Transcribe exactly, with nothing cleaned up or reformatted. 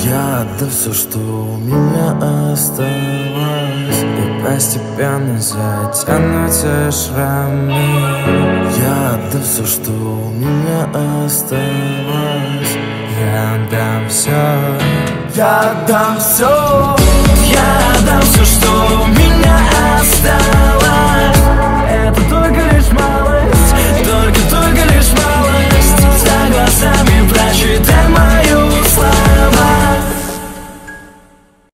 Я отдам все, что у меня осталось, и постепенно затянутся шрамы. Я отдам все, что у меня осталось. Я отдам все. Я отдам все. Я отдам все, что у меня осталось.